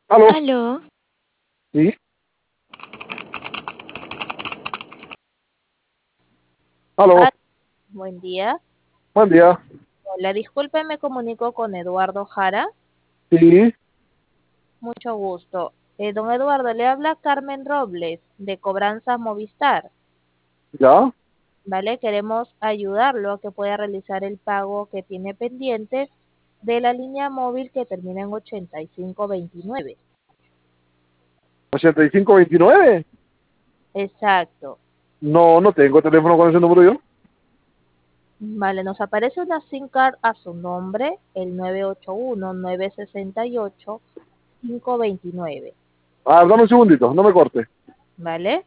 ¿Aló? Aló, Sí, Ah, aló. buen día. Buen día. Hola, disculpe, me comunico con Eduardo Jara. Sí, Mucho gusto. Don Eduardo, le habla Carmen Robles de Cobranza Movistar. ya. ¿Vale? Queremos ayudarlo a que pueda realizar el pago que tiene pendiente de la línea móvil que termina en 8529. 8529. Exacto. No, no tengo teléfono con ese número yo. Vale, nos aparece una SIM card a su nombre, el 981-968-529. Ah, dame un segundito, no me corte. ¿Vale?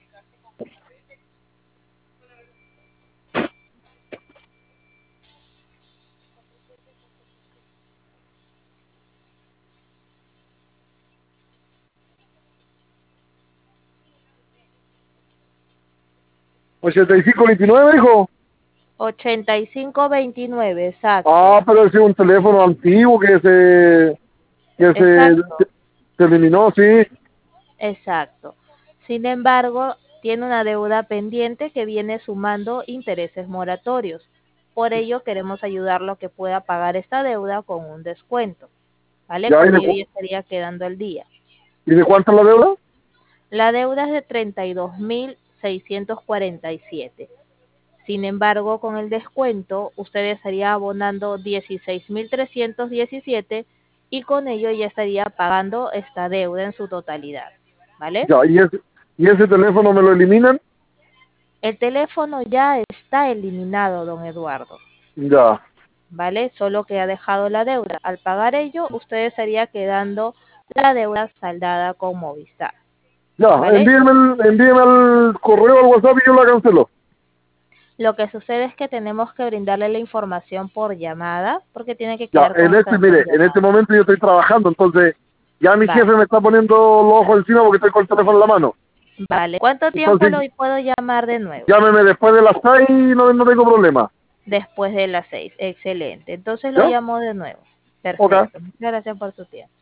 8529, dijo. 8529, exacto. Ah, pero ese es un teléfono antiguo que Exacto, se eliminó, sí. exacto. Sin embargo, tiene una deuda pendiente que viene sumando intereses moratorios. Por ello, queremos ayudarlo a que pueda pagar esta deuda con un descuento. ¿Vale? Ya, Con ello ya estaría quedando al día. ¿y de cuánto es la deuda? La deuda es de 32.647. Sin embargo, con el descuento, usted estaría abonando 16.317 y con ello ya estaría pagando esta deuda en su totalidad. ¿Vale? Ya, y ese teléfono me lo eliminan. El teléfono ya está eliminado, don Eduardo. Ya, ¿Vale? Solo que ha dejado la deuda. Al pagar ello, usted estaría quedando la deuda saldada con Movistar. ya, ¿Vale? envíeme el correo al WhatsApp y yo la cancelo. Lo que sucede es que tenemos que brindarle la información por llamada porque tiene que Ya, quedar constancia en mire, en este llamada. momento yo estoy trabajando, entonces ya mi jefe Vale. me está poniendo los ojos encima porque estoy con el teléfono en la mano. Vale. ¿Cuánto tiempo Entonces, lo puedo llamar de nuevo? llámeme después de las 6 y no tengo problema. Después de las 6. Excelente. Entonces lo ¿Ya? llamo de nuevo. Ok. Perfecto. Muchas gracias por su tiempo.